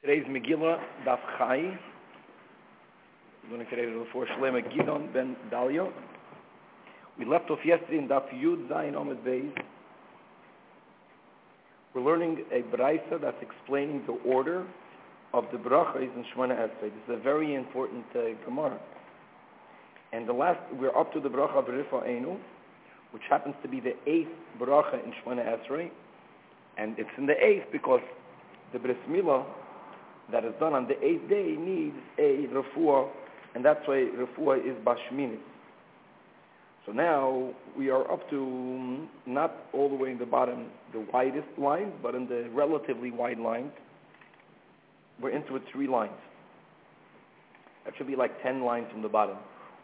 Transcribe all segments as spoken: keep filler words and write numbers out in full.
Today's Megillah, Daf Chai. We're going to today before Shlema Gidon ben Dalio. We left off yesterday in Daf Yud Zayin Omid Beis. We're learning a Braisa that's explaining the order of the brachas in Shemona Esrei. This is a very important uh, Gemara. And the last, we're up to the bracha of Rifa Einu, which happens to be the eighth bracha in Shemona Esrei. And it's in the eighth because the Bris Milah that is done on the eighth day needs a refuah, and that's why refuah is bashminis. So now we are up to not all the way in the bottom, the widest line, but in the relatively wide line. We're into it three lines. That should be like ten lines from the bottom.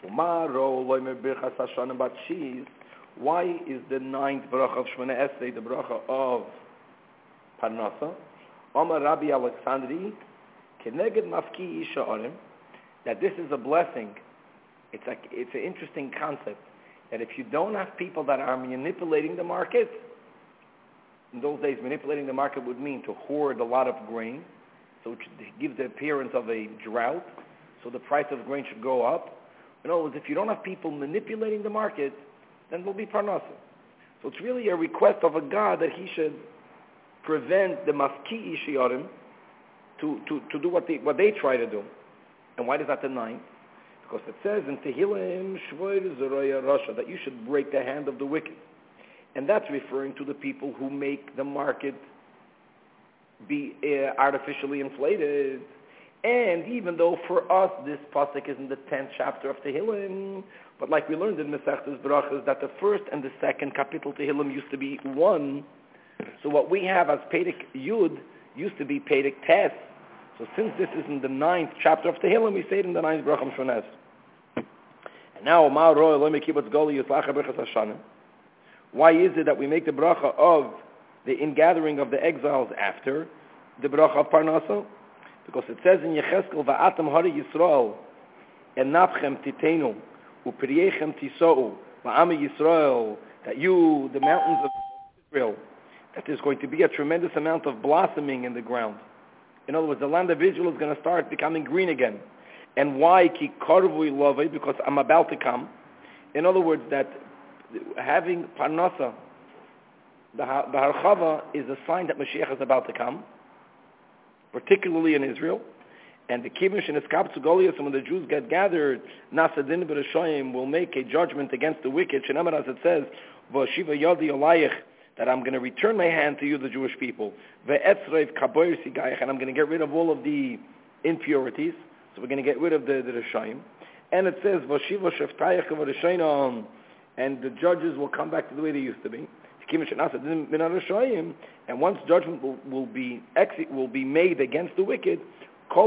Why is the ninth bracha of Shemona Esrei the bracha of Parnasa? Omar Rabbi Alexandri, Keneged Mafki Isha Arim, that this is a blessing. It's like it's an interesting concept that if you don't have people that are manipulating the market, in those days manipulating the market would mean to hoard a lot of grain, so it should give the appearance of a drought, so the price of grain should go up. In other words, if you don't have people manipulating the market, then there'll be Parnasa. So it's really a request of a God that he should prevent the Mafki Isha Arim To, to, to do what they, what they try to do. And why is that the ninth? Because it says in Tehillim, Shvoir Zeroya Rasha, that you should break the hand of the wicked. And that's referring to the people who make the market be uh, artificially inflated. And even though for us this pasuk is in the tenth chapter of Tehillim, but like we learned in Masechtas Brachas, that the first and the second kapitel Tehillim used to be one. So what we have as Perek Yud used to be Perek Tes. So since this is in the ninth chapter of Tehillim, we say it in the ninth bracha of Shemona Esrei. And now, why is it that we make the bracha of the ingathering of the exiles after the bracha of Parnasa? Because it says in Yecheskel, Va'atam Hari Yisrael, Enafchem Titenu, Upriyechem Tisou, Va'ami Yisrael, that you, the mountains of Israel, that there's going to be a tremendous amount of blossoming in the ground. In other words, the land of Israel is going to start becoming green again. And why? Ki karvui lovei, because I'm about to come. In other words, that having Parnasa, the, the Harchava, is a sign that Mashiach is about to come, particularly in Israel. And the Kibush and Eskap to Goliath, when the Jews get gathered, Nasadin B'Rashoyim will make a judgment against the wicked. Shenamar, as it says, V'shiva Yodi Olayich, that I'm going to return my hand to you, the Jewish people. And I'm going to get rid of all of the impurities. So we're going to get rid of the, the Rishayim. And it says, and the judges will come back to the way they used to be. And once judgment will, will, be, will be made against the wicked, so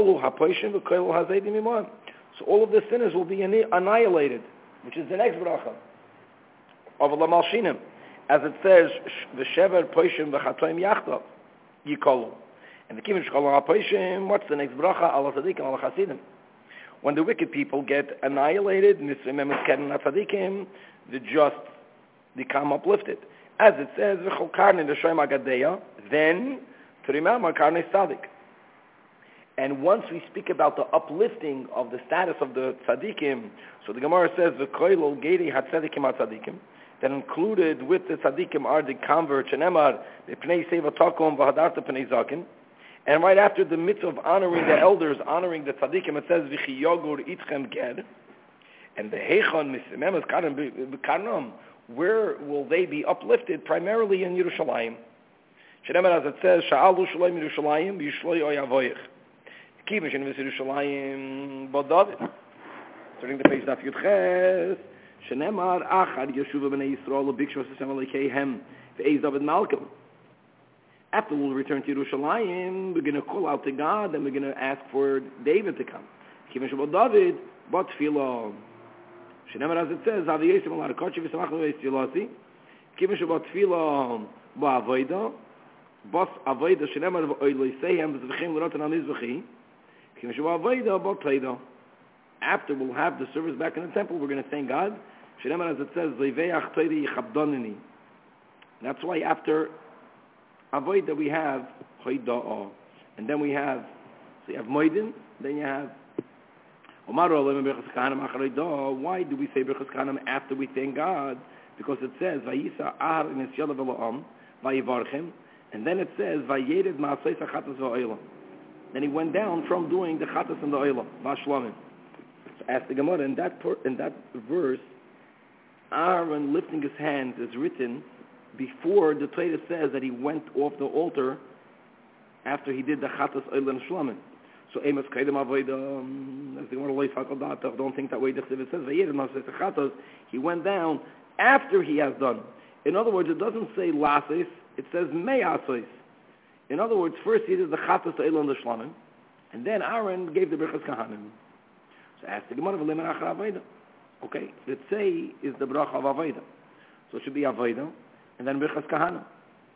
all of the sinners will be annihilated, which is the next bracha of Lamal Shinim. As it says, V'shever poishim v'chatoim yachdav yikolu. And the Kibush Chalal HaPoishim, what's the next bracha? Ala tzadikim, ala chasidim. When the wicked people get annihilated, the just become uplifted. As it says, V'chol karni l'shoim agadeya, then Trimam karni tzadik. And once we speak about the uplifting of the status of the tzadikim, so the Gemara says, V'koilo geri hatzadikim hatzadikim, that included with the tzaddikim are the converts, and emar, the pnei seva takom v'hadarta pnei zaken. And right after the mitzvah of honoring the elders, honoring the tzaddikim, it says v'chi yogur itchem ger. And the heichon misememes karam b'karnam, where will they be uplifted? Primarily in Yerushalayim. Shenemar, as it says, sha'alu shalaim Yerushalayim b'yishloi oyavoyich. Kivish in Yerushalayim bod David. Starting the page daf Yudches. Shenemar achar Yeshuva b'nei Yisrael b'ikshva Hashem alekehem ve'ez David Malcolm. After we'll return to Yerushalayim, we're going to call out to God and we're going to ask for David to come. Kivin Shabbat David, but tefillah. Shenemar, as it says, Avi Yisrael al'arkochi v'samach v'veis yilasi. Kivin Shabbat tefillah ba'avoida. Bas avoida shenemar v'oiloisehem v'zvechim l'rotan al-mizvechi. Kivin Shabbat avoida ba'toida. After we'll have the service back in the temple, we're going to thank God. Shenemar, as it says, Zayveach Toiri Yichabdonini. That's why after Avodah we have Hoida'ah. And then we have So you have Moedin, then you have Why do we say Birchas Kahanim after we thank God? Because it says Vayisa Ahar in Isyala V'La'am Vayivarchim, and then it says Vayered Ma'asei Chatas V'Oilam. Then he went down from doing the Chatas and the Oilam V'Shlamim. So ask the Gemara in that per, in that verse, Aaron lifting his hands is written before the Torah says that he went off the altar after he did the Chatas Oilam Shlamim. So Amos Kaidem Avodah, as the Gemara Leif don't think that way. It says Vayered Ma'asei Chatas. He went down after he has done. In other words, it doesn't say Lasis, it says Me'asos. In other words, first he did the Chatas Oilam the Shlamim, and then Aaron gave the Birchas Kahanim. So ask the Gemara, V'lemen Achar Avodah. Okay, the Tzei is the Bracha of Avodah. So it should be Avodah, and then Birchas Kahanim.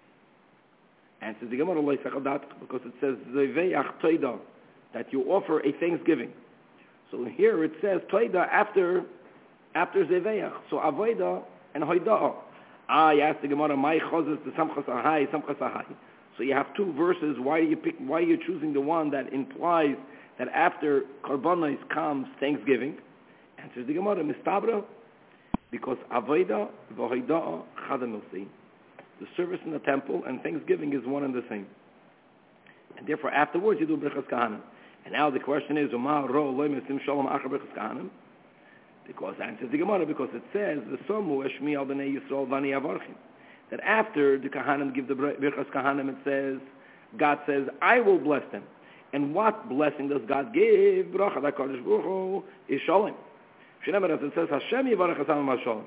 And says the Gemara Leif because it says Zeveach Toida, that you offer a thanksgiving. So here it says Toida after after Zeveach. So Avodah and Hoidah. Ah, you ask the Gemara, my chozes to Samchas Ahai, Samchas Ahai. So you have two verses. Why do you pick? Why are you choosing the one that implies that after Karbanos comes Thanksgiving? Answers the Gemara, Mistabra, because Avodah v'Hoidah Chadamilsi. The service in the temple and Thanksgiving is one and the same. And therefore, afterwards you do Birchas Kahanim. And now the question is, Umar Ro Lo Mesim Shalom Achar Birchas Kahanim. Because answers the Gemara, because it says the Somu Eshmi Al Bnei Yisrael Vani Avarchim. That after the Kahanim give the Birchas Kahanim, it says, God says, I will bless them. And what blessing does God give? Bracha HaKadosh Baruch Hu is Shalom. Shneimar, as it says, Hashem Yivarech Hasam Shalom.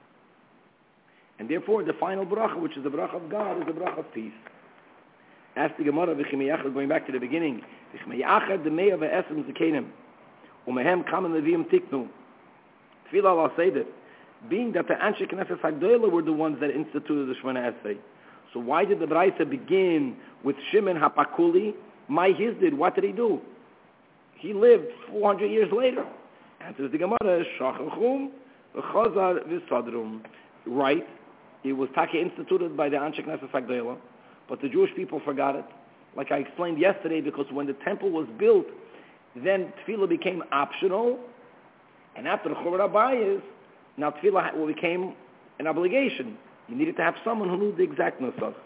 And therefore, the final bracha, which is the bracha of God, is the bracha of peace. Ask the Gemara, going back to the beginning, V'chimeyachad the Me'ah V'esem Zekenim, Umehem Kamen Leviim Tiknu, Tefillah Al Seder, being that the Anshe Knesset Hagdolah were the ones that instituted the Shemona Esrei. So why did the Braisa begin with Shimon HaPakuli? My his did. What did he do? He lived four hundred years later. Answers the Gemara, Shachachum V'chazar V'sadrum. Right, it was Taki instituted by the Anshe Knesset Hagdolah, but the Jewish people forgot it. Like I explained yesterday, because when the temple was built, then Tefillah became optional, and after the Churban HaBayis, now Tefillah became an obligation. You needed to have someone who knew the exact nusach.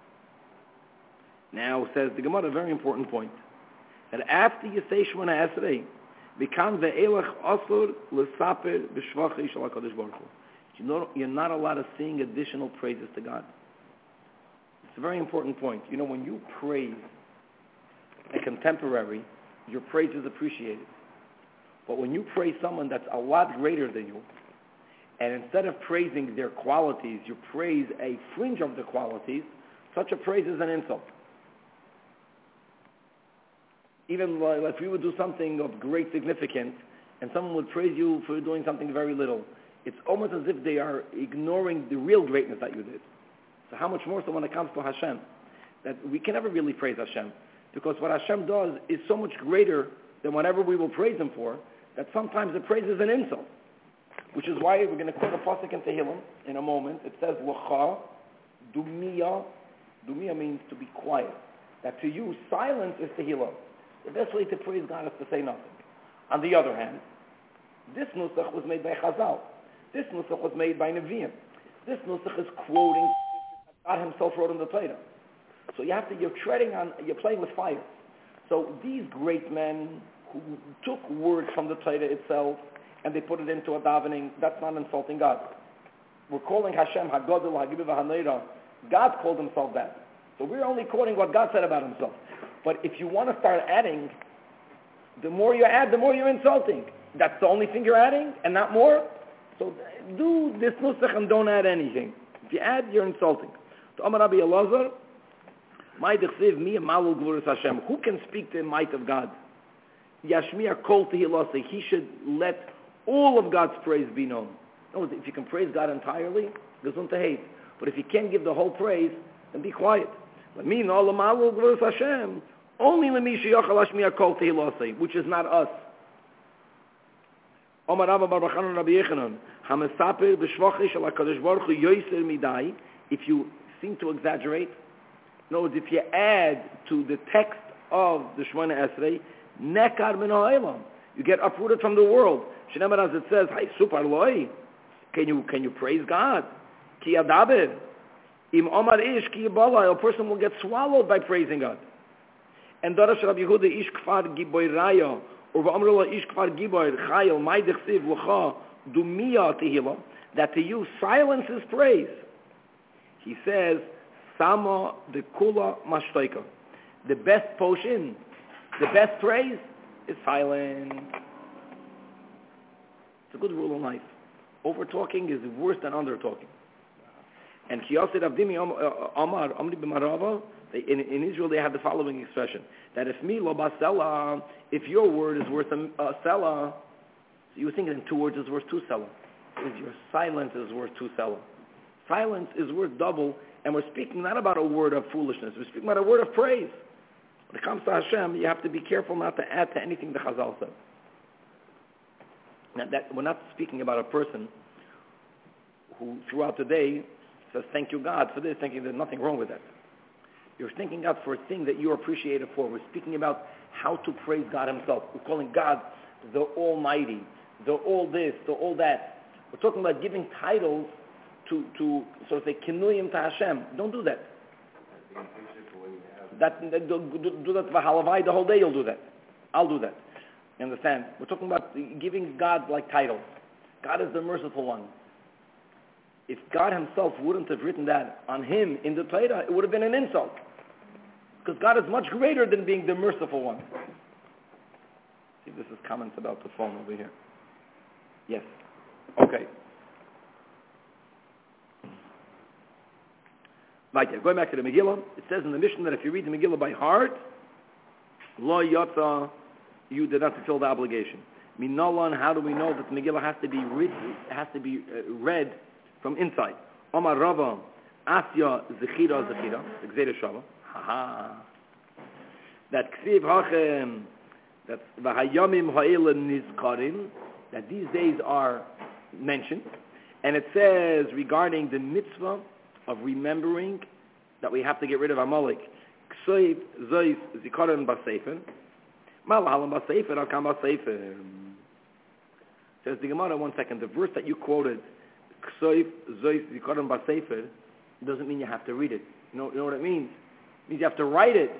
Now, says the Gemara, a very important point, that after you say Shemona Esrei, become the Elach Asur L'Saper B'Shvachi Shal HaKadosh Baruch Hu. You're not allowed to sing additional praises to God. It's a very important point. You know, when you praise a contemporary, your praise is appreciated. But when you praise someone that's a lot greater than you, and instead of praising their qualities, you praise a fringe of the qualities, such a praise is an insult. Even if you would do something of great significance, and someone would praise you for doing something very little, it's almost as if they are ignoring the real greatness that you did. So how much more so when it comes to Hashem? That we can never really praise Hashem, because what Hashem does is so much greater than whatever we will praise Him for, that sometimes the praise is an insult. Which is why we're going to quote a pasuk in Tehillim in a moment. It says, L'cha, Dumiya. Dumiya means to be quiet. That to you, silence is Tehillim. The best way to praise God is to say nothing. On the other hand, this nusach was made by Chazal. This nusach was made by Nevi'im. This nusach is quoting God Himself wrote in the Torah. So you have to, you're treading on, you're playing with fire. So these great men who took words from the Torah itself and they put it into a davening, that's not insulting God. We're calling Hashem HaGadol HaGibur HaNeira. God called Himself that. So we're only quoting what God said about Himself. But if you want to start adding, the more you add, the more you're insulting. That's the only thing you're adding, and not more. So do this nusach and don't add anything. If you add, you're insulting. To Amar Rabbi Elazar, my dechsev mi malul gvuras Hashem. Who can speak the might of God? Yashmiya kol tehillah. He should let all of God's praise be known. No, if you can praise God entirely, gesund to hate. But if you can't give the whole praise, then be quiet. Only which is not us. If you seem to exaggerate, in other words, if you add to the text of the Shemona Esrei, nekar min ha'olam. You get uprooted from the world. Shneimar, as it says, hay super loy. Can you can you praise God? Ki adaber. Im omar ish ki yibala. A person will get swallowed by praising God. And Darash Rabbi Yehuda ish kfar giboy raya. Or v'amrullah ish kfar giboy chayil may dechsiv l'cha dumiya tehila. That to you silence is praise. He says, sama de kula mashtoika. The best potion, the best praise is silence. It's a good rule in life. Over talking is worse than under talking. And Kiyosid Avdimi Amar Amri B'Marava, in in Israel they have the following expression: that if me lo basela, if your word is worth a, a sela, so you think in two words is worth two sela. Is your silence is worth two sela. Silence is worth double, and we're speaking not about a word of foolishness. We're speaking about a word of praise. When it comes to Hashem, you have to be careful not to add to anything the Chazal said. Now that, we're not speaking about a person who throughout the day says, thank you God for this, thinking there's nothing wrong with that. You're thanking God for a thing that you're appreciated for. We're speaking about how to praise God himself. We're calling God the Almighty, the all this, the all that. We're talking about giving titles to, to so to say, kinuyim to Hashem. Don't do that. That, that do, do, do that v'halavai the whole day. You'll do that. I'll do that. You understand? We're talking about giving God like titles. God is the merciful one. If God himself wouldn't have written that on him in the Torah, it would have been an insult. Because God is much greater than being the merciful one. See, this is comments about the phone over here. Yes. Okay. Right, going back to the Megillah, it says in the Mishnah that if you read the Megillah by heart, lo yotza, you did not fulfill the obligation. Minalan, how do we know that the Megillah has to be read, has to be uh, read from inside? Omar Rava, Asya Zechira Zechira, Gzeira Shava. Ha That Ksiv Hachem, that V'hayamim Ha'ela Nizkarim, that these days are mentioned, and it says regarding the mitzvah of remembering that we have to get rid of Amalek. Ksiv Zois Zikaron Basefer. Malhalam Basefer, Akam Basefer. Says the Gemara, one second, the verse that you quoted, Ksiv Zois Zikaron Basefer, doesn't mean you have to read it. You know, you know what it means? It means you have to write it.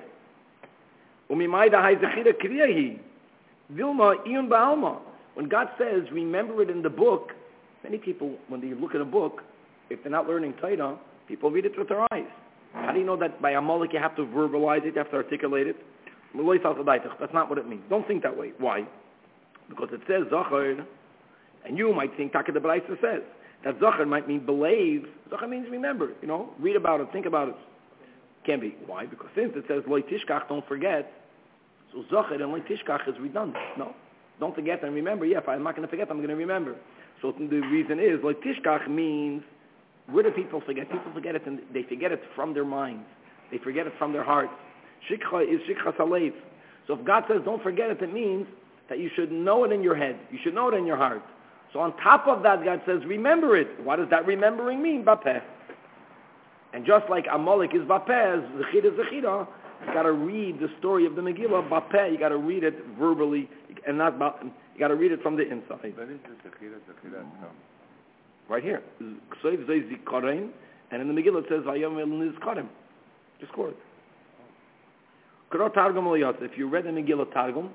When God says, remember it in the book, many people, when they look at a book, if they're not learning Torah, people read it with their eyes. How do you know that by Amalek you have to verbalize it, you have to articulate it? That's not what it means. Don't think that way. Why? Because it says Zachar, and you might think, Taka the Braisa says, that Zachar might mean believe. Zachar means remember, you know, read about it, think about it. Can be. Why? Because since it says Loi Tishkach, don't forget, so Zachar and Loi Tishkach is redundant. No. Don't forget and remember. Yeah, if I'm not going to forget, I'm going to remember. So the reason is, Loi Tishkach means, where do people forget? People forget it, and they forget it from their minds. They forget it from their hearts. Shikha is Shikha Salev. So if God says don't forget it, it means that you should know it in your head. You should know it in your heart. So on top of that, God says remember it. What does that remembering mean? Bapeh. And just like Amalek is Bapeh, Zechira is Zechira, you got to read the story of the Megillah, Bapeh, you got to read it verbally, and not, you got to read it from the inside. Right here. And in the Megillah it says, Vayom el nizkarim. Just quote it. If you read the Megillah Targum,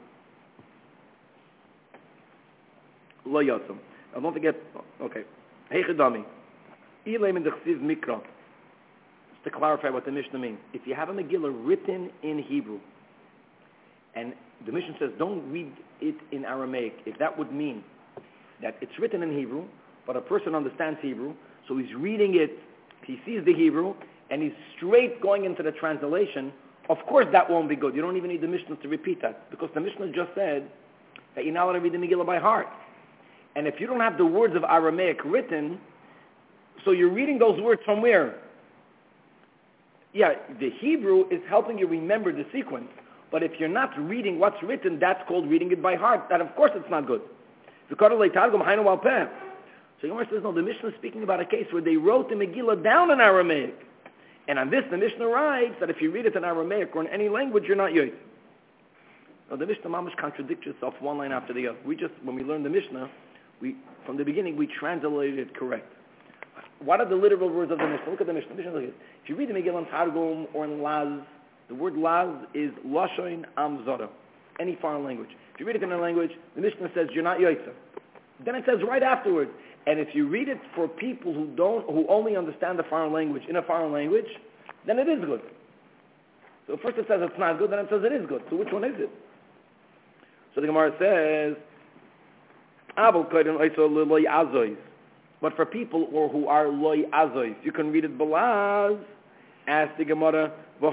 lo yatzim. Now don't forget, okay. Heichadami. Ilay min dechsiv mikra. Just to clarify what the Mishnah means. If you have a Megillah written in Hebrew, and the Mishnah says don't read it in Aramaic, if that would mean that it's written in Hebrew, but a person understands Hebrew, so he's reading it, he sees the Hebrew, and he's straight going into the translation, of course that won't be good. You don't even need the Mishnah to repeat that, because the Mishnah just said that you're not allowed to read the Megillah by heart. And if you don't have the words of Aramaic written, so you're reading those words from where? Yeah, the Hebrew is helping you remember the sequence, but if you're not reading what's written, that's called reading it by heart. That, of course, it's not good. So Yomar says, no, the Mishnah is speaking about a case where they wrote the Megillah down in Aramaic. And on this, the Mishnah writes that if you read it in Aramaic or in any language, you're not yoyt. No, the Mishnah Mamash contradicts itself one line after the other. We just, when we learn the Mishnah, we from the beginning we translated it correct. What are the literal words of the Mishnah? Look at the Mishnah. The Mishnah look at it. If you read the Megillah in Targum or in Laz, the word Laz is Lashon Am Zara, any foreign language. If you read it in a language, the Mishnah says you're not Yoitza. Then it says right afterwards, and if you read it for people who don't, who only understand the foreign language in a foreign language, then it is good. So first it says it's not good, then it says it is good. So which one is it? So the Gemara says, but for people or who are loy azois, you can read it balaz, as the Gemara,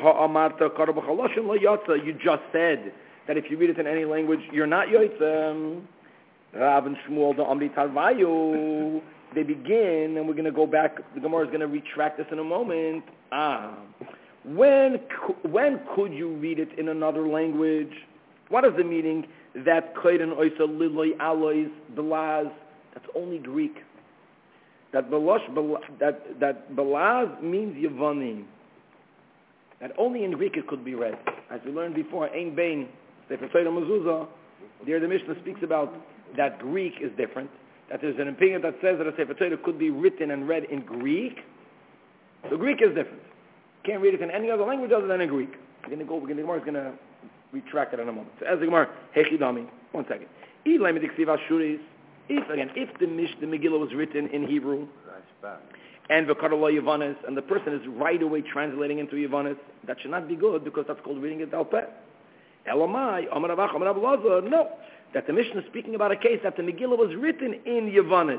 you just said that if you read it in any language, you're not yotzem. Rav and Shmuel, the Amri Tarvayu, they begin, and we're going to go back, the Gemara is going to retract this in a moment. Ah, when, when could you read it in another language? What is the meaning that Koiden Oysa Liloy Alois Belaz, that's only Greek. That Belosh, that, that Belaz means Yevani. That only in Greek it could be read. As we learned before, Ein Bein, Sefer Torah Mezuzah, there the Mishnah speaks about that Greek is different, that there's an opinion that says that a Sefer Torah could be written and read in Greek. So Greek is different. Can't read it in any other language other than in Greek. We're going to go, the Gemara is going to retract it in a moment. So as the Gemara, Hechidami, one second. If, again, if the Mish, the Megillah was written in Hebrew, and V'karalo Yavanis, and the person is right away translating into Yavanis, that should not be good because that's called reading it al peh. Elamai, Amar Avach, Amar Abelazar, no. That the Mishnah is speaking about a case that the Megillah was written in Yavanis.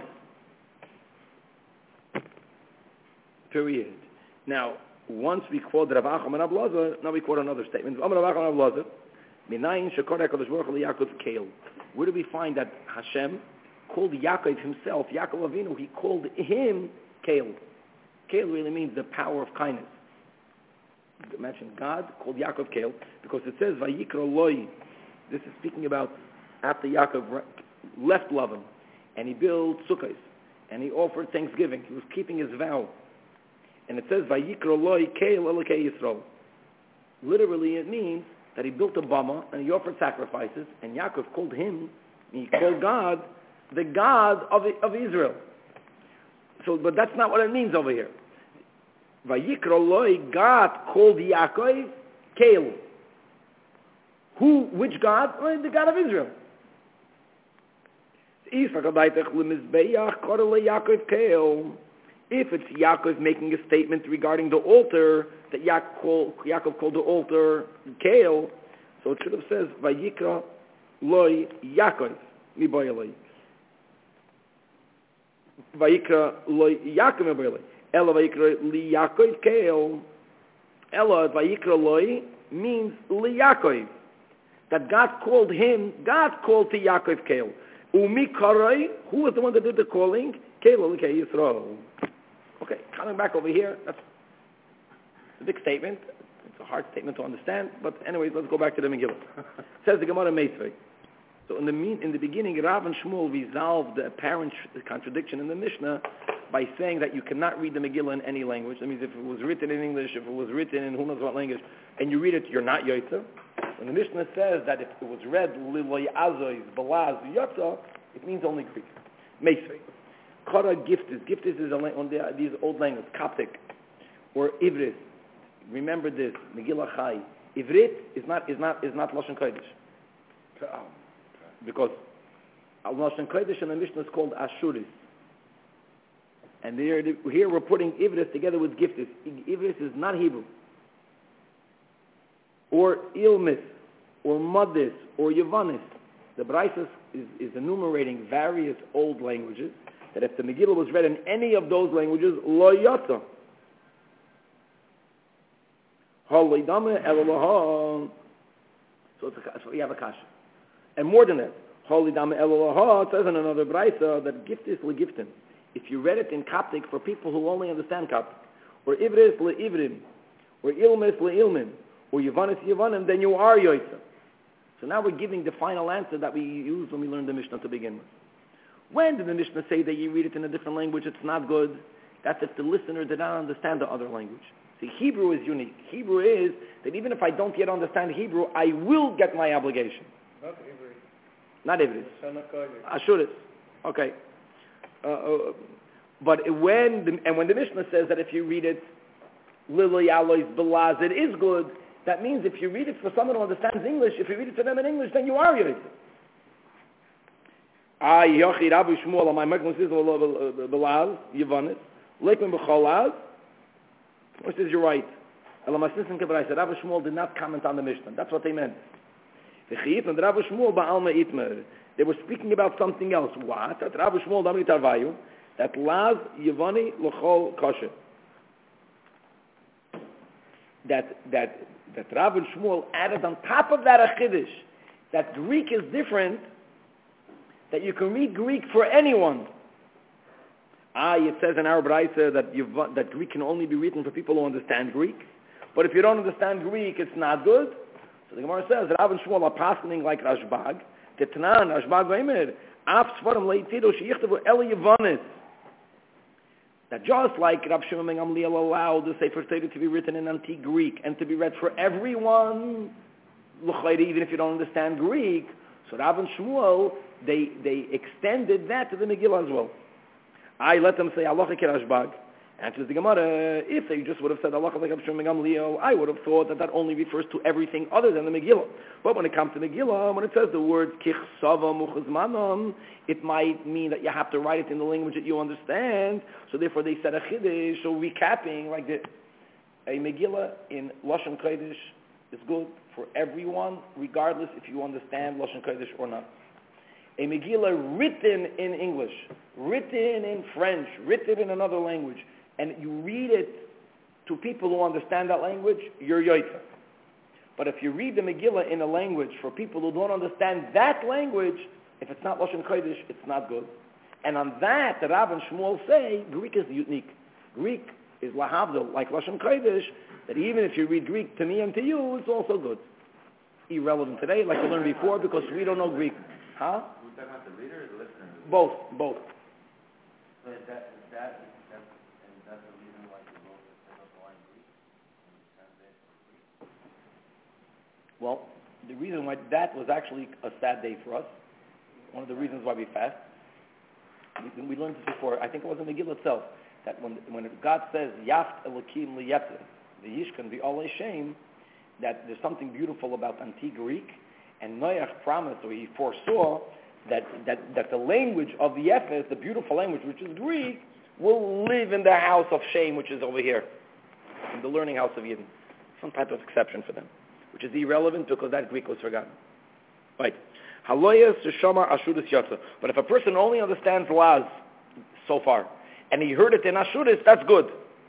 Period. Now, once we quote Rav Acham and Abelazar, now we quote another statement. Amar Rav Acham and Abelazar, Minayin shekor HaKadosh Baruch Hu Yaakov Keil. Where do we find that Hashem called Yaakov himself, Yaakov Avinu, he called him Keil. Keil really means the power of kindness. Imagine God called Yaakov Keil because it says Vayikra Loi. This is speaking about after Yaakov left Lavan and he built sukkahs and he offered thanksgiving. He was keeping his vow. And it says Vayikra Loi Keil Elokei Yisrael. Literally it means that he built a bama and he offered sacrifices and Yaakov called him, he called God, the God of, of Israel. So, but that's not what it means over here. Vayikra Loi, God called Yaakov Keil. Who, which God? Well, the God of Israel. If it's Yaakov making a statement regarding the altar, that Yaakov, Yaakov called the altar Keil, so it should have said, Vayikra Loi Yaakov, Miboyaloi. Vayikra Loi Yaakov Miboyaloi. Ella Vayikra Li Yaakov Keil. Ella Vayikra Loi means Li Yaakov. That God called him, God called to Yaakov Keil. Umi Karai, who was the one that did the calling? Keil L'Kei Yisrael. Okay, coming back over here, that's a big statement. It's a hard statement to understand, but anyways, let's go back to the Megillah. Says the Gemara Meisvei. So in the mean, in the beginning, Rav and Shmuel resolved the apparent contradiction in the Mishnah by saying that you cannot read the Megillah in any language. That means if it was written in English, if it was written in who knows what language, and you read it, you're not Yoitza. When the Mishnah says that if it was read Liloy Azois, Balaz, Yotza, it means only Greek. Meisvei. Kara Giftis. Giftis is a, on the, these old languages, Coptic, or Ivrit. Remember this, Megillah Chai. Ivrit is not is not is not Lashon Kodesh, because Lashon Kodesh in the Mishnah is called Ashuris, and here, here we're putting Ivrit together with Giftis. Ivrit is not Hebrew, or Ilmis, or Madis, or Yavanis. The Braisos is, is enumerating various old languages that if the Megillah was read in any of those languages, Lo Yotza. So, it's a, so we have a kasha. And more than that, it says in another brayso that giftis legiftin. If you read it in Coptic for people who only understand Coptic, or Ivris le'ivrim, or Ilmis le'ilmin, or Yavanis Yavanim, then you are Yoitza. So now we're giving the final answer that we used when we learned the Mishnah to begin with. When did the Mishnah say that you read it in a different language, it's not good? That's if the listener did not understand the other language. See, Hebrew is unique. Hebrew is that even if I don't yet understand Hebrew, I will get my obligation. Not Hebrew. Not Hebrew. Ashuris. Okay. Uh, uh, but when the, and when the Mishnah says that if you read it, Lily Alois Belaz, it is good. That means if you read it for someone who understands English, if you read it to them in English, then you are Yoitza. I Yochi Rabbi Shmuel on my Mekman says Belaz Yavanis Lekman B'Cholaz. Which is you're right. Elamassisin Kebrai said Rabbi Shmuel did not comment on the Mishnah. That's what they meant. The Chiyit and Rabbi Shmuel Ba'alma Itmer. They were speaking about something else. What? That Rabbi Shmuel Damri Tarvayu. That Laz Yavani L'Chol Kosher. That that that Rabbi Shmuel added on top of that a Chiddush. That Greek is different. That you can read Greek for anyone. Ah, it says in our Braisa that you've, that Greek can only be written for people who understand Greek. But if you don't understand Greek, it's not good. So the Gemara says that Rav and Shmuel are passing like Rashbag. Tetnan, Rashbag Veimer, Af Svarim Leitido Sheichtavu Eli Yavanis. That just like Rav Shimon ben Gamliel allowed the Sefer Torah to be written in antique Greek and to be read for everyone, even if you don't understand Greek, so Rav and Shmuel, they, they extended that to the Megillah as well. I let them say Allah Rashbag. Answers the Gemara, if they just would have said Allah like Rav Shimon ben Gamliel, I would have thought that that only refers to everything other than the Megillah. But when it comes to Megillah, when it says the word Kichsava Muchazmanon, it might mean that you have to write it in the language that you understand. So therefore they said a Chiddush, so recapping like this. A Megillah in Lashon Kodesh is good for everyone, regardless if you understand Lashon Kodesh or not. A Megillah written in English, written in French, written in another language, and you read it to people who understand that language, you're Yoitza. But if you read the Megillah in a language for people who don't understand that language, if it's not Lashon Kodesh, it's not good. And on that, the Rav and Shmuel say, Greek is unique. Greek is lahavdil, like Lashon Kodesh, that even if you read Greek to me and to you, it's also good. Irrelevant today, like we learned before, because we don't know Greek. Huh? We're talking about the reader or the listener? Both, both. So is that, is that, that's, and that's the reason why you both set up line Greek and you translate from Greek? Well, the reason why that was actually a sad day for us, one of the reasons why we fast, we, we learned this before, I think it was in the Megillah itself, that when when God says, Yaft Elokim Liyetze, the Yishkan, the Olei Shem, that there's something beautiful about antique Greek, and Noach promised, or he foresaw, that, that, that the language of the Ephes, the beautiful language, which is Greek, will live in the house of Shem, which is over here, in the learning house of Yidden. Some type of exception for them, which is irrelevant because that Greek was forgotten. Right. Haloyas Shama Ashuris Yatsa. But if a person only understands Laz so far, and he heard it in Ashuris, that's good.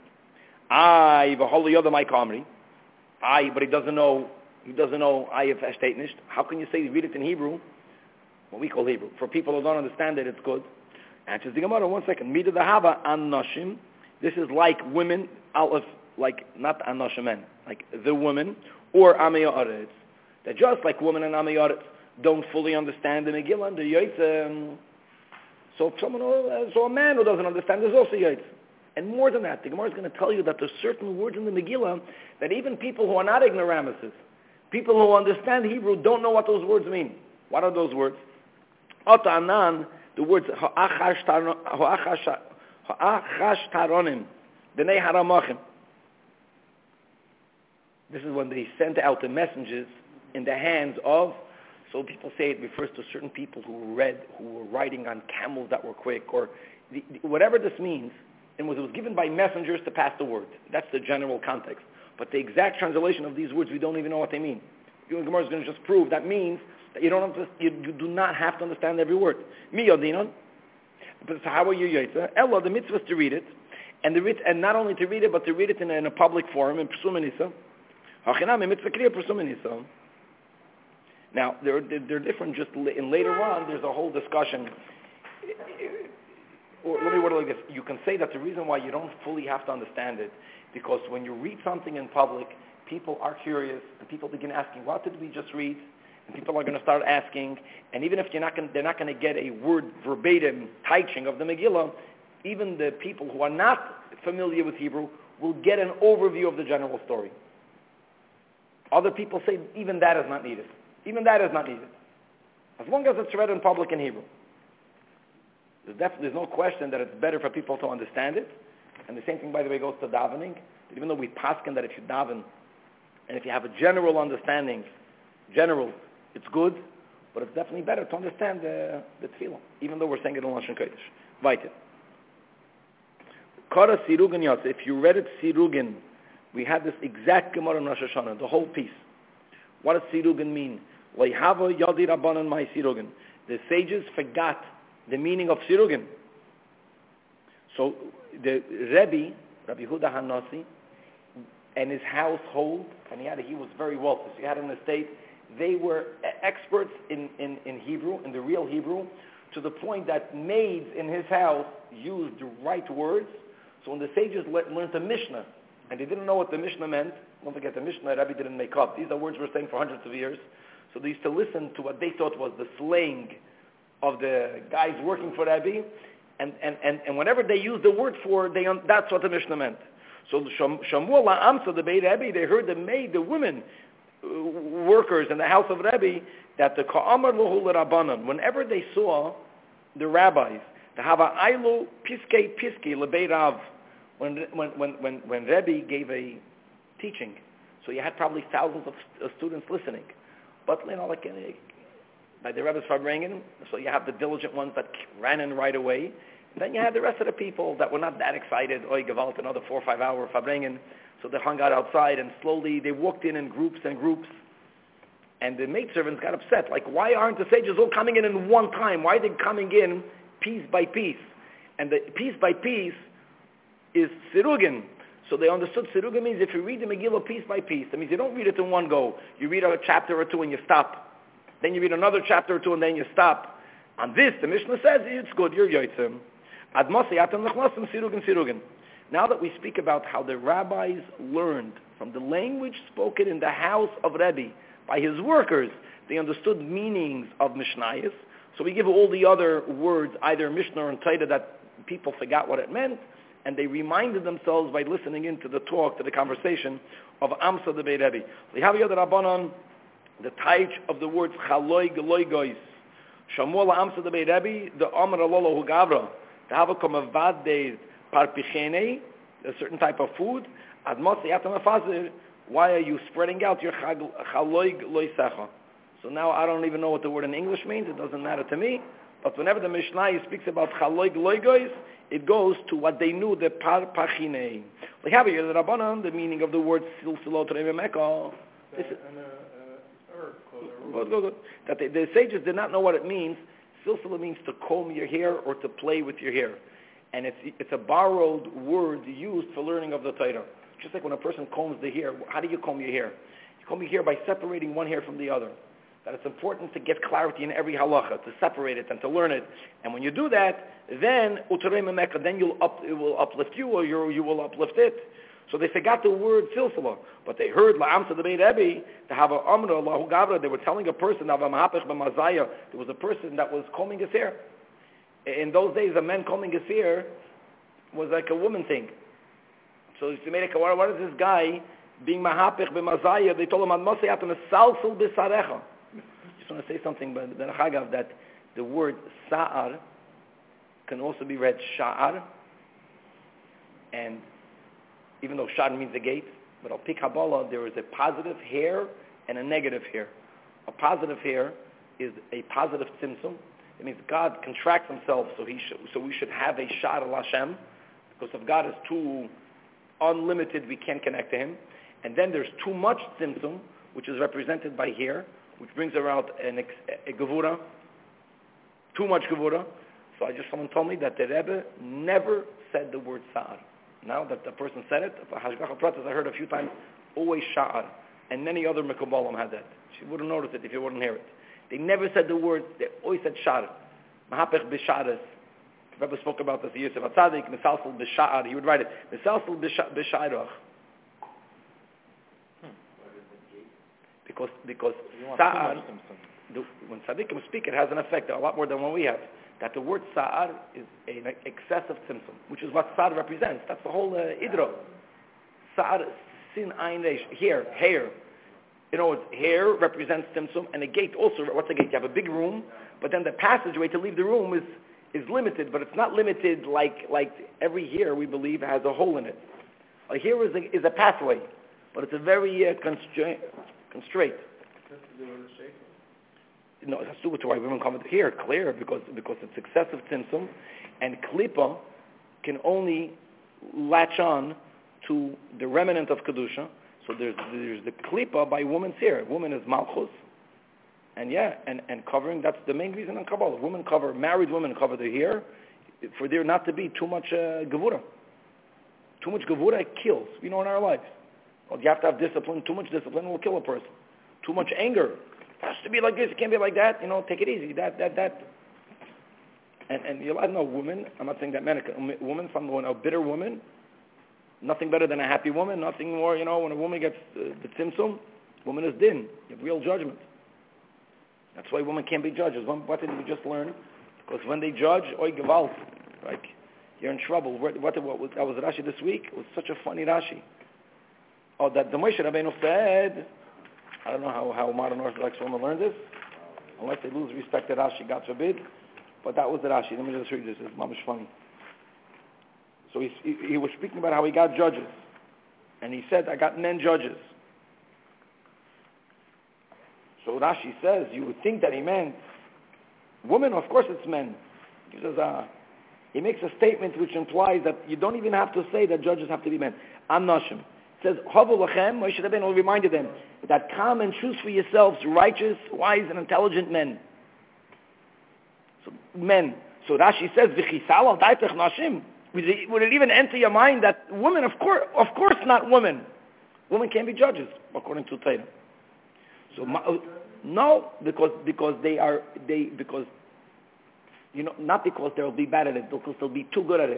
I, v'hol yoda my kamri. I, but he doesn't know, he doesn't know I have estate nicht. How can you say you read it in Hebrew? What we call Hebrew. For people who don't understand it, it's good. Answers the Gemara, one second. Mida the hava an nashim. This is like women, aleph, like not an nashim men, like the women, or amei aretz. That just like women and amei aretz don't fully understand the Megillah and the Yotzim. So if someone, so a man who doesn't understand, there's also Yotzim. And more than that, the Gemara is going to tell you that there's certain words in the Megillah that even people who are not ignoramuses, people who understand Hebrew, don't know what those words mean. What are those words? Ata anan, the words ha'achash taronim, b'nei haramachim. This is when they sent out the messengers in the hands of, so people say it refers to certain people who read, who were riding on camels that were quick, or the, the, whatever this means. And was, it was given by messengers to pass the word. That's the general context. But the exact translation of these words, we don't even know what they mean. The Gemara is going to just prove that means that you don't have to, you, you do not have to understand every word. Mi yodinon. But how are you yotza? Ella, the mitzvah is to read it, and the read, and not only to read it, but to read it in a, in a public forum in Psumenisa. Hachinam mitzvah kriya Psumenisa. Now, they're, they're different. Just in later on, there's a whole discussion. Or let me word it like this. You can say that the reason why you don't fully have to understand it, because when you read something in public, people are curious, and people begin asking, what did we just read? And people are going to start asking, and even if you're not going, they're not going to get a word verbatim teaching of the Megillah, even the people who are not familiar with Hebrew will get an overview of the general story. Other people say even that is not needed. Even that is not needed. As long as it's read in public in Hebrew. There's, def- there's no question that it's better for people to understand it. And the same thing, by the way, goes to davening. That even though we paskin that if you daven, and if you have a general understanding, general, it's good, but it's definitely better to understand the, the tefillah, even though we're saying it in Lashon Kodesh. Weiter. Kara Sirugin Yatz. If you read it Sirugin, we had this exact Gemara in Rosh Hashanah, the whole piece. What does Sirugin mean? Leihava Yadi Rabbanan Mai Sirugin. The sages forgot the meaning of Sirugin. So the Rebbe, Rabbi Huda Hanasi, and his household, and he had a, he was very wealthy, so he had an estate. They were experts in, in, in Hebrew, in the real Hebrew, to the point that maids in his house used the right words. So when the sages le- learned the Mishnah, and they didn't know what the Mishnah meant, don't forget the Mishnah Rabbi didn't make up. These are words we're saying for hundreds of years. So they used to listen to what they thought was the slang of the guys working for Rabbi, and, and, and, and whenever they used the word for, they un- that's what the Mishnah meant. So Shamuel Amsa, the Beit Rebbe, they heard the maid, the women, uh, workers in the house of Rebbe, that the Ka'amar Lohul Rabbanan, whenever they saw the rabbis, to have a Ailu Piskei Piski Lebei Rav, when when when when when Rebbe gave a teaching, so you had probably thousands of uh, students listening, but you know, like uh, by the Rebbe's Farbrengen, so you have the diligent ones that ran in right away. Then you had the rest of the people that were not that excited. Oy, gewalt, another four or five hour Farbrengen. So they hung out outside, and slowly they walked in in groups and groups. And the maidservants got upset. Like, why aren't the sages all coming in in one time? Why are they coming in piece by piece? And the piece by piece is Sirugin. So they understood Sirugin means if you read the Megillah piece by piece, that means you don't read it in one go. You read a chapter or two and you stop. Then you read another chapter or two and then you stop. On this, the Mishnah says, it's good, you're yotzim. Now that we speak about how the rabbis learned from the language spoken in the house of Rebbe by his workers, they understood meanings of Mishnayos. So we give all the other words, either Mishnah or Taita, that people forgot what it meant, and they reminded themselves by listening into the talk, to the conversation of Amsa the Beit Rebbe. We have the Rabbanon, the taich of the words Chaloi Geloi Gois. Shamuel Amsa the Beit Rebbe, the Amar Alolo Hu Gavra. To have a komavad parpichene, a certain type of food. Why are you spreading out your chaloig loisecha? So now I don't even know what the word in English means. It doesn't matter to me. But whenever the Mishnah speaks about chaloig loigois, it goes to what they knew, the parpachine. We have here the Rabbanan, the meaning of the word silsilot rememeka. Good, good, good. That the, the sages did not know what it means. Silsila means to comb your hair or to play with your hair. And it's it's a borrowed word used for learning of the Torah. Just like when a person combs the hair, how do you comb your hair? You comb your hair by separating one hair from the other. That it's important to get clarity in every halacha, to separate it and to learn it. And when you do that, then uterei memeka, then you'll up, it will uplift you or you, you will uplift it. So they forgot the word silsila, but they heard la'amsa the Beit Rebbe to have a amra Allahu Gavra. They were telling a person of a mahapech b'mazaya. There was a person that was combing his hair. In those days, a man combing his hair was like a woman thing. So they made a kawara. What is this guy being mahapech b'mazaya? They told him admasayat mesalsel b'sarecha. Just want to say something, but that the word sa'ar can also be read sha'ar, and even though shad means the gate, but al pi Kabbalah, there is a positive hair and a negative hair. A positive hair is a positive tzimtzum. It means God contracts himself, so he should, so we should have a shad al Hashem, because if God is too unlimited, we can't connect to him. And then there's too much tzimtzum, which is represented by hair, which brings around an ex, a gevura, too much gevura. So I just, someone told me that the Rebbe never said the word sa'ar. Now that the person said it, Hashgacha Pratis I heard a few times, always sha'ar. And many other Mekubalim had that. She wouldn't notice it if you wouldn't hear it. They never said the word, they always said sha'ar. Mahapech b'sha'ares. The Rebbe spoke about this, Yosef HaTzadik, Misalsel b'sha'ar. He would write it, Misalsel b'sha'arach. Because, because sa'ar, the, when tzaddikim speak, it has an effect, a lot more than what we have. That the word sa'ar is an excessive tzimtzum, which is what sa'ar represents. That's the whole uh, idro. Sar sin ein reish. Here, hair. You know, hair represents Tzimtzum, and a gate also. What's a gate? You have a big room, but then the passageway to leave the room is is limited, but it's not limited like like every hair we believe has a hole in it. A hair is a, is a pathway, but it's a very uh, constraint. Constraint. No, it has to do with why women come here, clear, because because it's excessive tzimtzum, and klipa can only latch on to the remnant of kedusha. So there's there's the klipa by woman's hair. Woman is malchus, and yeah, and, and covering. That's the main reason in Kabbalah. Women cover, married women cover their hair, for there not to be too much uh, gevura. Too much gevura kills. You know, in our lives, well, you have to have discipline. Too much discipline will kill a person. Too much anger. It has to be like this. It can't be like that. You know, take it easy. That, that, that. And and you'll have no woman. I'm not saying that men. A woman from a bitter woman. Nothing better than a happy woman. Nothing more. You know, when a woman gets uh, the tzimtzum, woman is din. You have real judgment. That's why women can't be judges. What did we just learn? Because when they judge, oy gewalt, like you're in trouble. What, what, what that was Rashi this week? It was such a funny Rashi. Oh, that the Moshe Rabbeinu said. I don't know how, how modern Orthodox women learn this, unless they lose respect to Rashi, God forbid. But that was the Rashi. Let me just read this. It's mamish funny. So he, he, he was speaking about how he got judges. And he said, I got men judges. So Rashi says, you would think that he meant women, of course it's men. He says, uh, he makes a statement which implies that you don't even have to say that judges have to be men. Anashim. Says, Havu lachem, Moshe Rabbeinu reminded them that come and choose for yourselves righteous, wise, and intelligent men. So, men. So Rashi says, V'chisal al daitech nashim. Would it even enter your mind that women, of course, of course not women. Women can't be judges, according to Torah. So, no, because because they are, they because, you know, not because they'll be bad at it, because they'll be too good at it.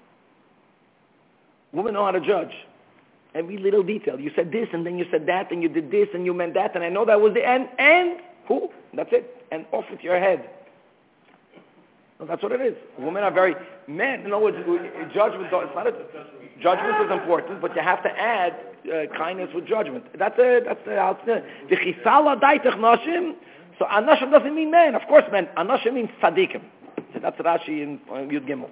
Women know how to judge. Every little detail. You said this, and then you said that, and you did this, and you meant that, and I know that was the end, and who? That's it. And off with your head. Well, that's what it is. Women are very, men, you know, it's, judgment, it's not a, judgment is important, but you have to add uh, kindness with judgment. That's it. That's it. The chisala daitech nashim. So anashim doesn't mean men. Of course, men. Anashim means tzaddikim. So that's Rashi in uh, Yud Gimel.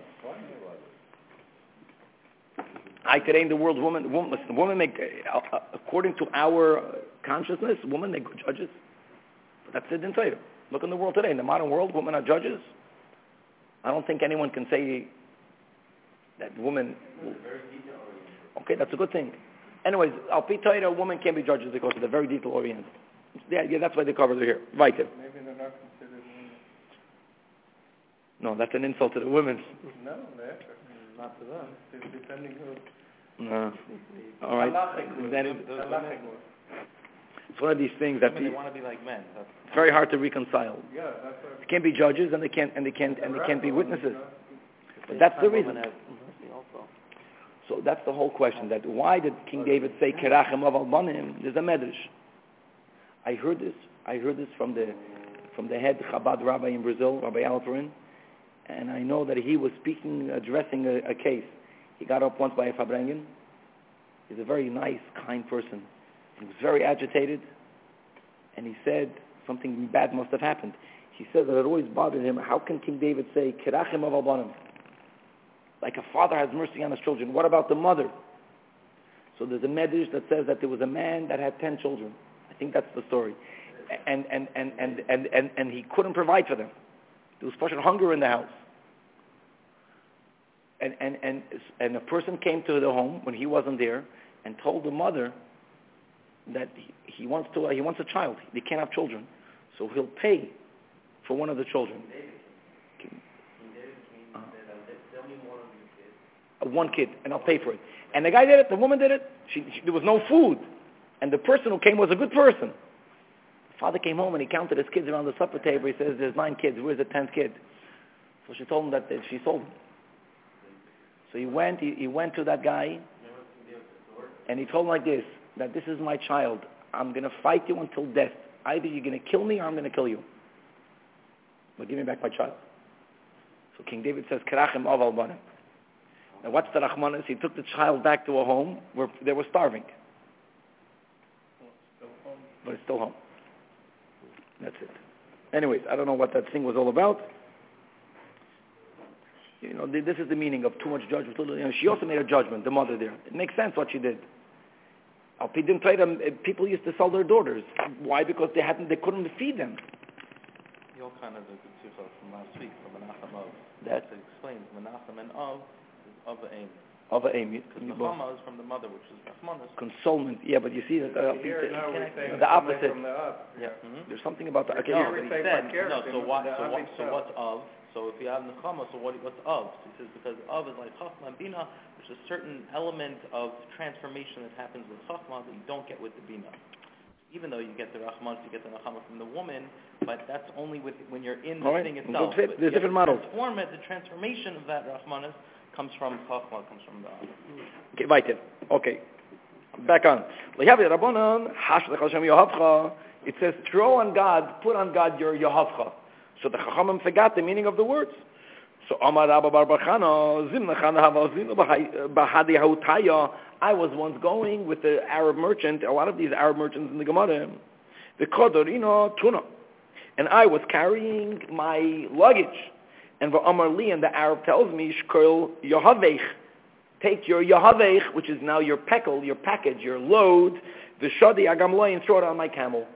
I today in the world, women, women, listen, women make, uh, uh, according to our uh, consciousness, women make good judges. But that's it in Torah. Look in the world today. In the modern world, women are judges. I don't think anyone can say that women. Okay, that's a good thing. Anyways, Al Pi Torah, women can't be judges because they're very detail oriented. Yeah, yeah, that's why they cover it here. Right. Maybe they're not considered women. No, that's an insult to the women. No, they're not to them. They're defending who. No. All right. Then it, it's one of these things that they want to be like men. That's it's very hard to reconcile. Yeah, that's what they can't be judges and they can't and they can't and they can't be witnesses. But that's the reason. So that's the whole question. That why did King David say Kerachem av al banim? There's a medrash. I heard this. I heard this from the from the head Chabad rabbi in Brazil, Rabbi Alperin, and I know that he was speaking, addressing a, a case. He got up once by a Fabrengen. He's a very nice, kind person. He was very agitated, and he said something bad must have happened. He said that it always bothered him. How can King David say Kerachem av al banim? Like a father has mercy on his children. What about the mother? So there's a medrash that says that there was a man that had ten children. I think that's the story. And and, and, and, and, and, and he couldn't provide for them. There was such hunger in the house. And, and, and, and a person came to the home when he wasn't there and told the mother that he, he wants to he wants a child. They can't have children. So he'll pay for one of the children. One kid, and I'll pay for it. And the guy did it, the woman did it. She, she, there was no food. And the person who came was a good person. The father came home and he counted his kids around the supper table. He says, there's nine kids. Where's the tenth kid? So she told him that she sold him. So he went, he, he went to that guy, and he told him like this, that this is my child. I'm going to fight you until death. Either you're going to kill me or I'm going to kill you. But give me back my child. So King David says, Kerachem av al banim. And what's the Rachmanis? He took the child back to a home where they were starving. But it's still home. That's it. Anyways, I don't know what that thing was all about. You know, this is the meaning of too much judgment. You know, she also made a judgment, the mother there. It makes sense what she did. People used to sell their daughters. Why? Because they hadn't, they couldn't feed them. You're kind of the Tzifah from last week, from Menachem Av. That It explains Menachem and Av is Av Aim. Of Aim. Because the Chama is from the mother, which is Rachmanis. Consolement. Yeah, but you see that uh, Here, no, we're saying the opposite. From the up. Yeah. Mm-hmm. There's something about that. Okay, No, here. but he say said, Bakir, no, so, what, the so, what, Av so itself. what's Av? So if you have Nechama, so what, what's Av? So he says because Av is like Chachma and Bina, there's a certain element of transformation that happens with Chachma that you don't get with the Bina. Even though you get the Rachmanis, you get the Nechama from the woman, but that's only with when you're in the right. thing itself. There's But different models. Transform it, the transformation of that Rachmanis comes from Chachma, comes from the Av. Okay, weiter. Okay. Back on. It says, throw on God, put on God your Yehavcha. So the Chachamim forgot the meaning of the words. So Amar Rabba Bar Bachana, Zimnachana Havazinu Bahadi Hautaya. I was once going with the Arab merchant, a lot of these Arab merchants in the Gemara, the Kodorino Tuna. And I was carrying my luggage. And the Amar Li, and the Arab tells me, Shkoil Yohavech. Take your Yohavech, which is now your pekel, your package, your load, the Shadi Agamloi, and throw it on my camel.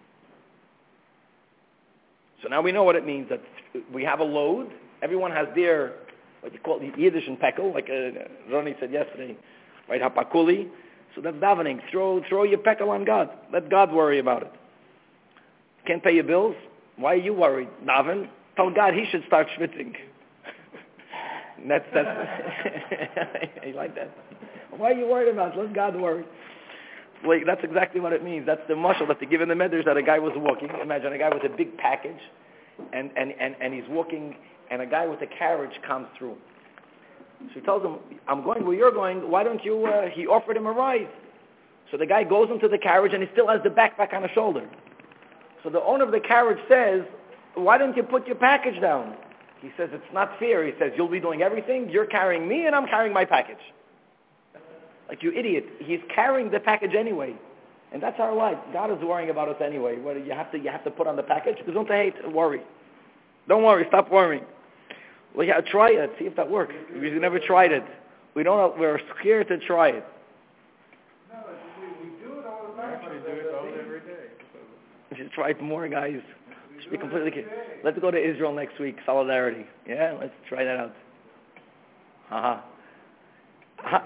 So now we know what it means, that we have a load. Everyone has their, what you call Yiddish and pekel, like uh, Ronnie said yesterday, right, hapakuli. So that's davening. Throw throw your pekel on God. Let God worry about it. Can't pay your bills? Why are you worried? Daven. Tell God he should start schwitzing. that's, that's, you like that? Why are you worried about it? Let God worry. Like, that's exactly what it means. That's the mashal that they give in the Medrash, that a guy was walking. Imagine a guy with a big package, and, and, and, and he's walking, and a guy with a carriage comes through. So he tells him, I'm going where you're going, why don't you, uh, he offered him a ride. So the guy goes into the carriage, and he still has the backpack on his shoulder. So the owner of the carriage says, why don't you put your package down? He says, it's not fair. He says, you'll be doing everything, you're carrying me, and I'm carrying my package. Like, you idiot. He's carrying the package anyway. And that's our life. God is worrying about us anyway. What, you have to you have to put on the package? Because don't hate, worry. Don't worry. Stop worrying. Well, yeah, try it. See if that works. We've never tried it. We don't. We're scared to try it. No, we, we do it all the time. We actually do it all every day. We should try it more, guys. We should be completely kidding. Let's go to Israel next week. Solidarity. Yeah, let's try that out. Haha. Uh-huh.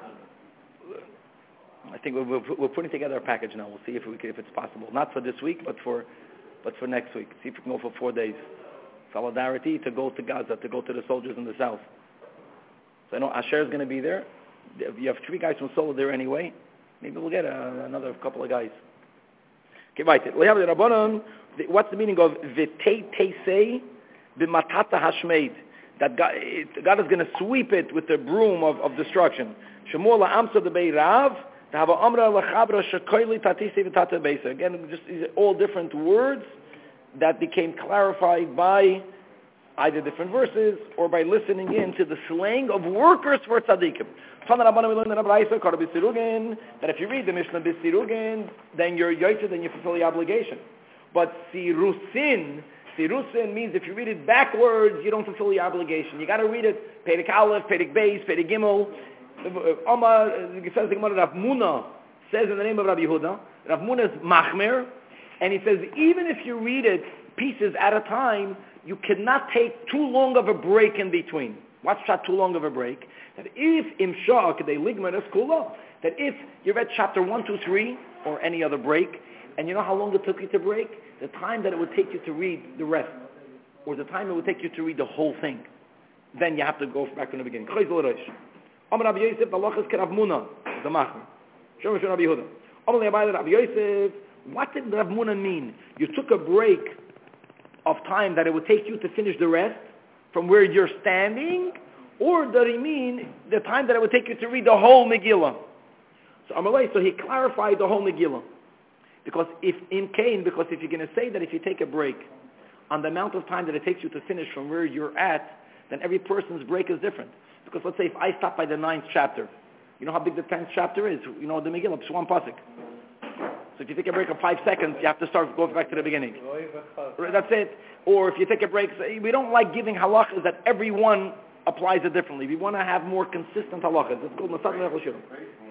I think we're, we're putting together a package now. We'll see if we can, if it's possible. Not for this week, but for, but for next week. See if we can go for four days. Solidarity to go to Gaza, to go to the soldiers in the south. So I know Asher is going to be there. You have three guys from Solid there anyway. Maybe we'll get a, another couple of guys. Okay, right. We have the Rabbanon. What's the meaning of v'tei teisei b'matata hashmeid? That God, it, God is going to sweep it with the broom of, of destruction. Shemua la'amsa debei rav. Again, just these are all different words that became clarified by either different verses or by listening in to the slang of workers for tzaddikim. That if you read the Mishnah B'sirugin, then you're yoyted, then you fulfill the obligation. But sirusin, sirusin means if you read it backwards, you don't fulfill the obligation. You got to read it Perek Aleph, Perek Beis, Perek Gimel. Omar says the Gemara, Rav Muna says in the name of Rabbi Yehuda, Rav Muna is machmer, and he says even if you read it pieces at a time, you cannot take too long of a break in between. What's that too long of a break? That if imshah kedei ligmer eskula, that if you read chapter one, two, three, or any other break, and you know how long it took you to break, the time that it would take you to read the rest, or the time it would take you to read the whole thing, then you have to go back from the beginning. Amar Rabbi Yosef, the Lachas Rav Muna, the Machmer. Show me Rabbi Yehuda. Amar Rabbi Yosef, what did Rav Muna mean? You took a break of time that it would take you to finish the rest from where you're standing, or did he mean the time that it would take you to read the whole Megillah? So Amar so he clarified the whole Megillah. Because if in Cain, because if you're going to say that if you take a break on the amount of time that it takes you to finish from where you're at, then every person's break is different. Because let's say if I stop by the ninth chapter, you know how big the tenth chapter is? You know, the Megillah, it's one pasuk. So if you take a break of five seconds, you have to start going back to the beginning. That's it. Or if you take a break, we don't like giving halachas that everyone applies it differently. We want to have more consistent halachas. It's called Masad Le'echol Shirim.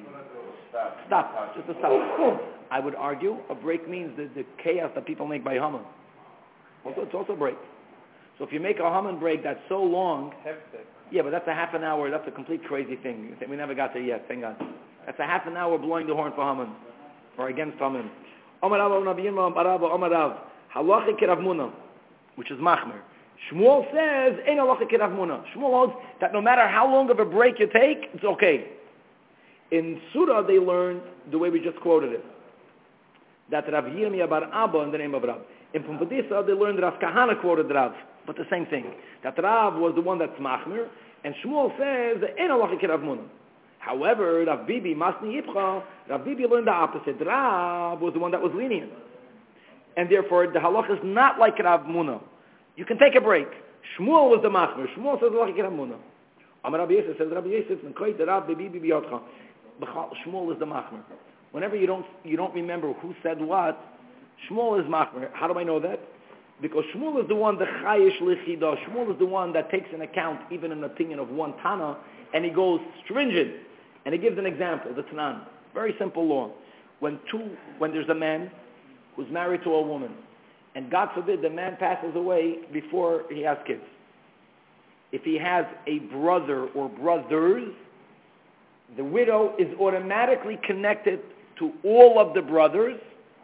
Stop. Just a stop. I would argue a break means the, the chaos that people make by Haman. Also, it's also a break. So if you make a Haman break that's so long, yeah, but that's a half an hour. That's a complete crazy thing. We never got there yet. Thank God. That's a half an hour blowing the horn for Haman or against Haman. Omar Rav Nabiyin Omar Rav Halacha Kirav Muna, which is Machmer. Shmuel says, "Ein halacha Kirav Muna." Shmuel holds that no matter how long of a break you take, it's okay. In Surah, they learned the way we just quoted it. That Rav Yirmiyah bar Abba in the name of Rav. In Pumbedisa, they learned Rav Kahana quoted Rav, but the same thing. That Rav was the one that's Machmer, and Shmuel says, "Ein halacha Kirav Muna." However, Rav Bibi, Masni Yipcha, Rav Bibi learned the opposite. Rav was the one that was lenient. And therefore, the halacha is not like Rav Muna. You can take a break. Shmuel was the Machmer. Shmuel says, halacha Rav Muna. Amar Rabbi Yosef says, Rabbi Yosef, N'koit Rav Bibi Biyotcha. Shmuel is the Machmer. Whenever you don't, you don't remember who said what, Shmuel is Machmer. How do I know that? Because Shmuel is the one, the Chayish Lichida. Shmuel is the one that takes into account even an opinion of one Tana, and he goes stringent. And he gives an example, the Tanan. Very simple law. When two, when there's a man who's married to a woman, and God forbid the man passes away before he has kids. If he has a brother or brothers, the widow is automatically connected to all of the brothers,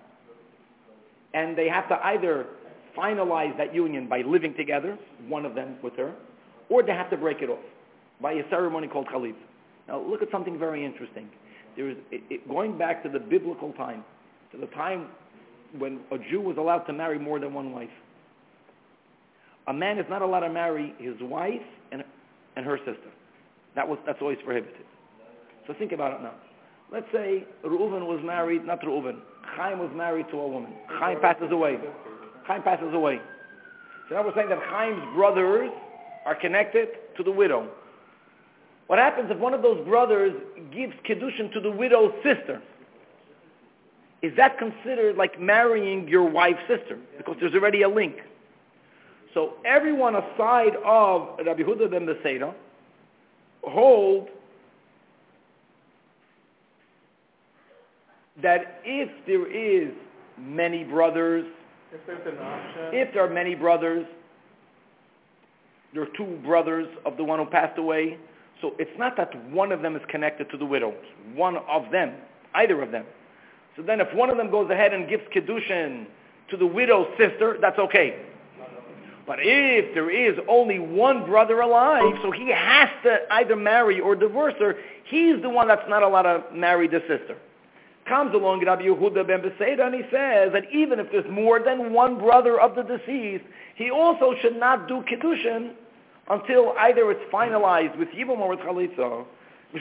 and they have to either finalize that union by living together, one of them with her, or they have to break it off by a ceremony called Khalif. Now look at something very interesting. There is, it, it, going back to the biblical time, to the time when a Jew was allowed to marry more than one wife. A man is not allowed to marry his wife and, and her sister. That was, that's always prohibited. So think about it now. Let's say Reuven was married, not Reuven, Chaim was married to a woman. Chaim passes away. Chaim passes away. So now we're saying that Chaim's brothers are connected to the widow. What happens if one of those brothers gives Kiddushin to the widow's sister? Is that considered like marrying your wife's sister? Because there's already a link. So everyone aside of Rabbi Huda ben Beseira hold that if there is many brothers, if there's an option, if there are many brothers, there are two brothers of the one who passed away, so it's not that one of them is connected to the widow. It's one of them, either of them. So then if one of them goes ahead and gives Kiddushin to the widow's sister, that's okay. But if there is only one brother alive, so he has to either marry or divorce her, he's the one that's not allowed to marry the sister. Comes along Rabbi Yehuda ben Beseira and he says that even if there's more than one brother of the deceased, he also should not do Kiddushin until either it's finalized with Yibum or with Chalitza. And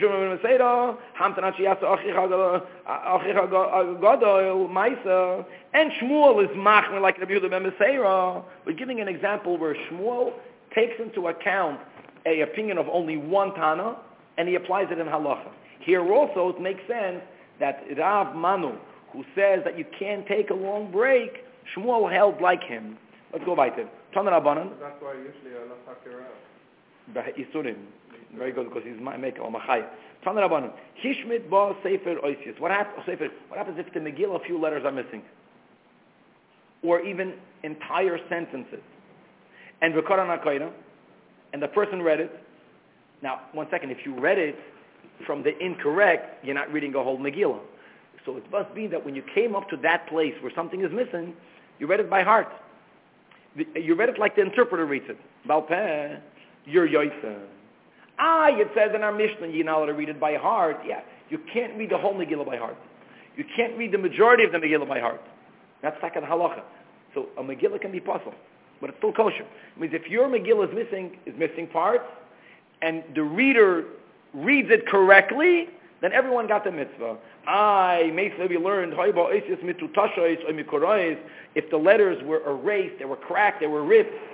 Shmuel is machmer like Rabbi Yehuda ben Beseira. We're giving an example where Shmuel takes into account a opinion of only one Tana and he applies it in halacha. Here also it makes sense that Rav Manu, who says that you can't take a long break, Shmuel held like him. Let's go weiter. Tana Rabbanan. That's why usually I love Hakirah. Isurim. Very good, because he's my maker, Machai. Tana Rabbanan. Hishmit ba Sefer Oisius. What happens, Sefer, what happens if the Megillah, a few letters are missing? Or even entire sentences. And V'karan HaKoyra, and the person read it. Now, one second, if you read it from the incorrect, you're not reading a whole Megillah. So it must be that when you came up to that place where something is missing, you read it by heart. You read it like the interpreter reads it. Balpeh, you're yoitza. Ah, it says in our Mishnah, you're not allowed to read it by heart. Yeah, you can't read the whole Megillah by heart. You can't read the majority of the Megillah by heart. That's second halacha. So a Megillah can be puzzled, but it's still kosher. It means if your Megillah is missing, is missing parts, and the reader reads it correctly, then everyone got the mitzvah. I, maybe learned, if the letters were erased, they were cracked, they were ripped,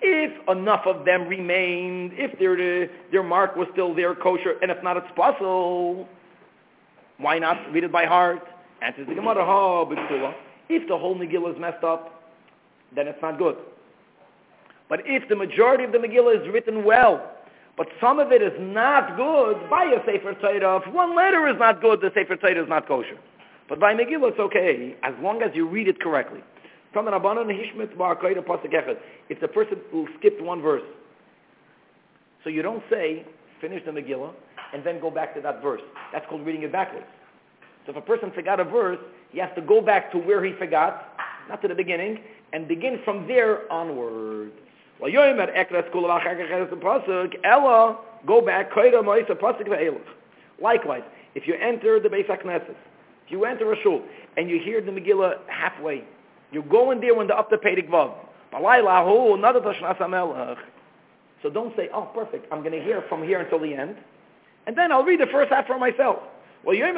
If enough of them remained, if their their mark was still there, kosher, and if not, it's possible. Why not read it by heart? Answers the Gemara, ha, b'ksula. If the whole Megillah is messed up, then it's not good. But if the majority of the Megillah is written well, but some of it is not good, by a Sefer Torah, if one letter is not good, the Sefer Torah is not kosher. But by Megillah, it's okay, as long as you read it correctly. From the Rabbanan, Hishmet Ba'akayda Pasuk Echad. If the person will skip one verse, so you don't say, finish the Megillah, and then go back to that verse. That's called reading it backwards. So if a person forgot a verse, he has to go back to where he forgot, not to the beginning, and begin from there onward. Go back. Likewise, if you enter the Beis HaKnesses, if you enter a shul, and you hear the Megillah halfway, you go in there when the up to Perek Vav. So don't say, oh, perfect, I'm going to hear from here until the end, and then I'll read the first half for myself. Well, you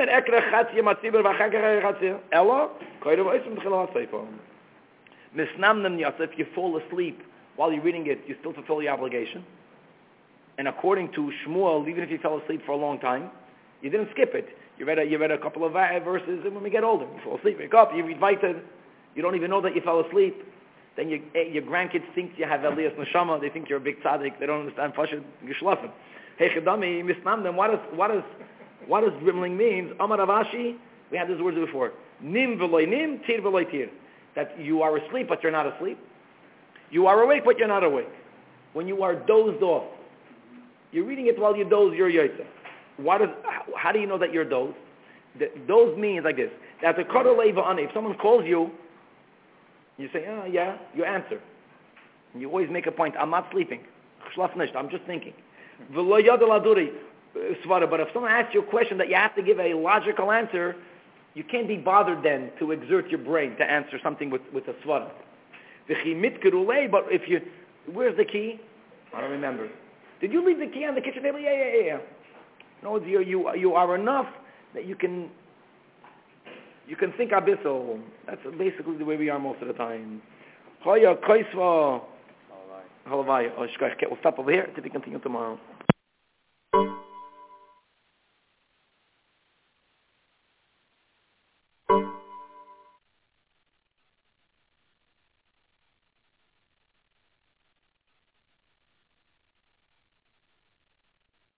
if you fall asleep while you're reading it, you still fulfill the obligation. And according to Shmuel, even if you fell asleep for a long time, you didn't skip it. You read a, you read a couple of verses, and when we get older, you fall asleep, wake up, you read Vaited, you don't even know that you fell asleep. Then your, your grandkids think you have Elias Neshama, they think you're a big tzaddik, they don't understand Pashut Geschlafen. Hey Chedami, Misnamdem, what does, what does, what does dribbling means? Amar Ravashi, we had these words before. Nim v'loy nim, tir v'loy tir. That you are asleep, but you're not asleep. You are awake, but you're not awake. When you are dozed off, you're reading it while you doze, you're yoytza. What is, how do you know that you're dozed? The, doze means like this. That the koroleva on if someone calls you, you say, oh yeah, you answer. And you always make a point, I'm not sleeping. I'm just thinking. But if someone asks you a question that you have to give a logical answer, you can't be bothered then to exert your brain to answer something with, with a svara. But if you, where's the key? I don't remember. Did you leave the key on the kitchen table? Yeah, yeah, yeah, yeah. No, you, you, you are enough that you can, you can think abyssal. That's basically the way we are most of the time. We'll stop over here to be continued tomorrow.